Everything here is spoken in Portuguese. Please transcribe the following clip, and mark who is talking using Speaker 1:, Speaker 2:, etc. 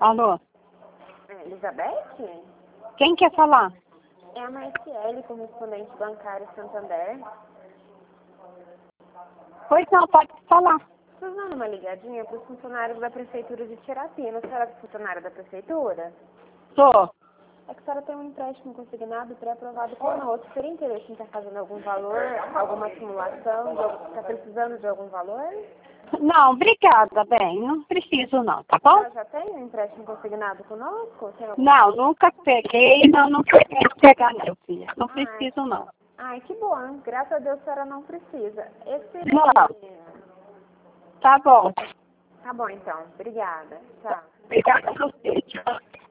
Speaker 1: Alô?
Speaker 2: Elizabeth?
Speaker 1: Quem quer falar?
Speaker 2: É a Marciele, correspondente bancário Santander.
Speaker 1: Pois não, pode falar.
Speaker 2: Estou dando uma ligadinha para os funcionários da Prefeitura de Tirapina. A senhora é funcionária da Prefeitura?
Speaker 1: Sou.
Speaker 2: É que a senhora tem um empréstimo consignado pré-aprovado conosco. Teria interesse em estar fazendo algum valor, alguma simulação? Está precisando de algum valor?
Speaker 1: Não, obrigada, bem. Não preciso não, tá
Speaker 2: A
Speaker 1: bom?
Speaker 2: senhora já tem um empréstimo consignado conosco? Tem algum...
Speaker 1: Não, nunca peguei, não quero pegar não, filha. Não preciso não.
Speaker 2: Ai, que bom. Graças a Deus a senhora não precisa.
Speaker 1: Não. Tá bom.
Speaker 2: Tá bom, então. Obrigada. Tchau.
Speaker 1: Obrigada a você. Tchau.